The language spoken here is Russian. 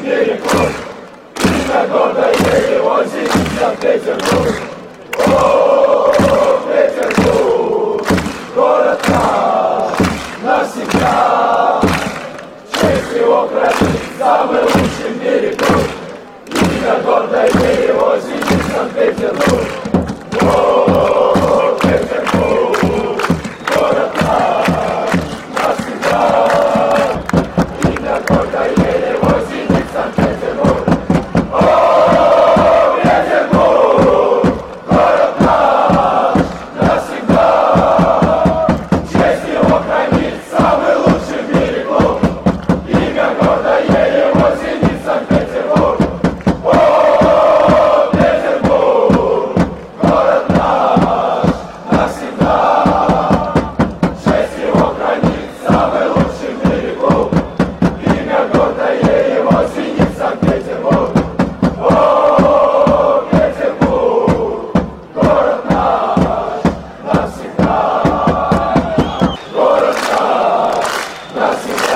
мире кровь. Имя гордое его зенит Санкт-Петербург. О, Петербург, город наш навсегда. Честь его хранит самый лучший в мире кровь. Имя гордое его зенит Санкт-Петербург. О, Петербург, город наш навсегда. Имя гордое его зенит Санкт-Петербург. О, Петербург, город наш навсегда. Честь его хранит самый лучший в мире клуб. Имя гордое его зенит Санкт-Петербург. О, Петербург, город наш навсегда. Честь его хранит самый лучший в мире клуб. Имя гордое его зенит Санкт-Петербург. О, Петербург, город наш навсегда. Город наш навсегда.